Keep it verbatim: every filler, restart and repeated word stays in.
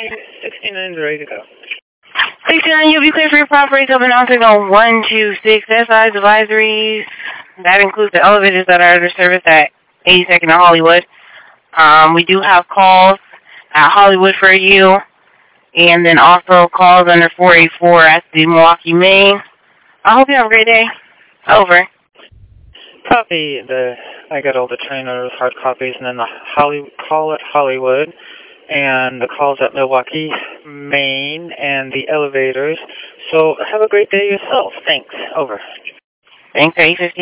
sixty-nine is ready to go. sixty-nine, you'll be clear for your property to open on signal one two six S I's advisories. That includes the elevators that are under service at eighty-second and Hollywood. Um, we do have calls at Hollywood for you, and then also calls under four eighty-four at the Milwaukee Main. I hope you have a great day. Over. Copy. The I got all the trainers, hard copies, and then the Holly, call at Hollywood, and the calls at Milwaukee Main, and the elevators. So have a great day yourself. Thanks. Over. Thanks, eight fifty.